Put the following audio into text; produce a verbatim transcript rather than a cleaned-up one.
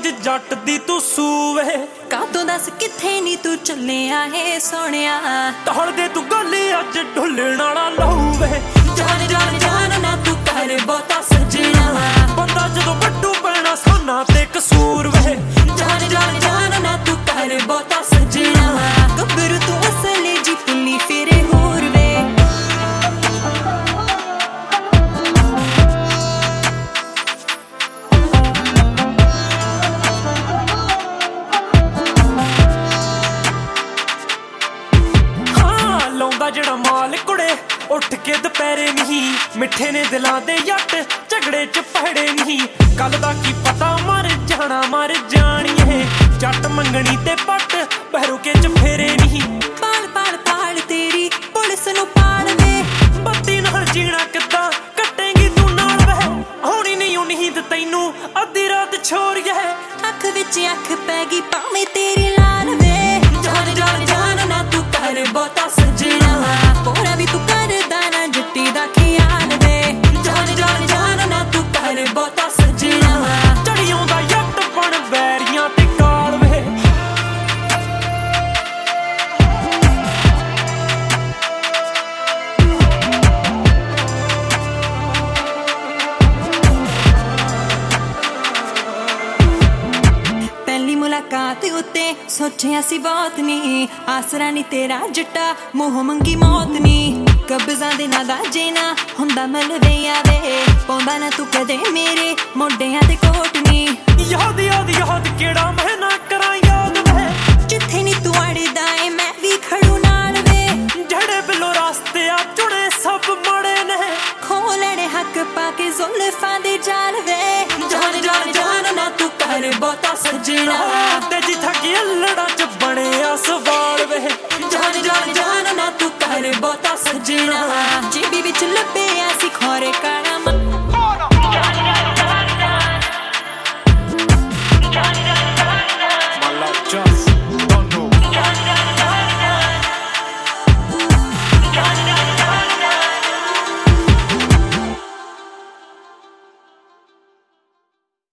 जट दी तू सूवे कातों दस किथे नी तू चलिया है सोनिया टहल दे तू गली अज ढुलण वाला लहूवे जान जान जान ना तू कर बहुता सजना बंदा जदों वड्डू पैना साना ते कसूर वे जान जान जान ना तू कर बहुता सजना गब्बरू तू असले जी पुली फिरे होर वे ਜਿਹੜਾ ਮਾਲ ਕੁੜੇ ਉੱਠ ਕੇ ਦੁਪਹਿਰੇ ਨਹੀਂ ਮਿੱਠੇ ਨੇ ਦਿਲਾਂ ਦੇ ਜੱਟ ਝਗੜੇ ਚ ਪਹੜੇ ਨਹੀਂ ਕੱਲ ਦਾ ਕੀ ਪਤਾ ਮਰ ਜਾਣਾ ਮਰ ਜਾਣੀਏ ਜੱਟ ਮੰਗਣੀ ਤੇ ਪੱਟ ਬਹਿਰੂਕੇ ਚ ਫੇਰੇ ਨਹੀਂ ਪਾਲ ਪਾਲ ਪਾਲ ਤੇਰੀ ਪੁਲਿਸ ਨੂੰ ਪਾਲ ਵੇ ਬੱਤੀ ਨਾਲ ਜੀਣਾ ਕਿੱਦਾਂ ਕੱਟੇਂਗੀ ਤੂੰ ਨਾਲ ਵਹਿ ਹੋਣੀ ਨਹੀਂ ਉਹ ਨੀਂਦ ਤੈਨੂੰ ਅੱਧੀ ਰਾਤ ਛੋਰੀਏ ਅੱਖ ਵਿੱਚ ਅੱਖ ਪੈ ਗਈ ਭਾਵੇਂ ਤੇਰੀ ਲਾਲ ਵੇ ਜਾਨ ਜਾਨ ਜਾਨ ਨਾ ਤੂੰ ਕਰ ਬਹੁਤਾ ਸਜਣਾ ਪੋਰਾ ਵੀ ਤੂੰ ਕਰਦਾ ਨਾ ਜੁੱਤੀ ਦਾ ਖਿਆਲ ਵੇ ਜਾਨ ਜਾਨ ਜਾਨ ਨਾ ਤੂੰ ਕਰ ਬਹੁਤਾ ਸਜਣਾ ਚੜੀ ਆਉਂਦਾ ਜੱਟ ਬਣ ਵੈਰੀਆਂ ਤੇ ਕਾਲ ਵੇ ਪਹਿਲੀ ਮੁਲਾਕਾਤ ਉੱਤੇ ਸੋਚਿਆ ਸੀ ਬਹੁਤ ਨੀ ਆਸਰਾ ਨੀ ਤੇਰਾ ਜੱਟਾ ਮੂੰਹ ਮੰਗੀ ਮੌਤ ਨੀ ਕਬਜ਼ਾਂ ਦੇ ਨਾ ਦਾਜੇ ਨਾ ਹੁੰਦਾ ਮਲਵੇ ਆਵੇ ਪਾਉਂਦਾ ਨਾ ਤੂੰ ਕਦੇ ਮੇਰੇ ਮੋਢਿਆਂ ਤੇ ਕੋਟ ਨੀ ਯਾਦ ਯਾਦ ਯਾਦ ਕਿਹੜਾ ਮੈਂ ਨਾ ਕਰਾਂ ਯਾਦ ਵੇ ਜਿੱਥੇ ਨੀ ਤੂੰ ਅੜਦਾ ਏ ਮੈਂ ਵੀ ਖੜੂ ਨਾਲ ਵੇ ਜਿਹੜੇ ਬਿੱਲੋ ਰਸਤੇ ਆ ਚੁਣੇ ਸਭ ਮਾੜੇ ਨੇ ਖੋਲਣੇ ਹੱਕ ਪਾ ਕੇ ਜ਼ੁਲਫਾਂ ਦੇ ਜਾਲ ਵੇ ਜਾਨ ਜਾਨ ਜਾਨ ਨਾ ਤੂੰ ਕਰ ਬਹੁਤਾ ਸਜਣਾ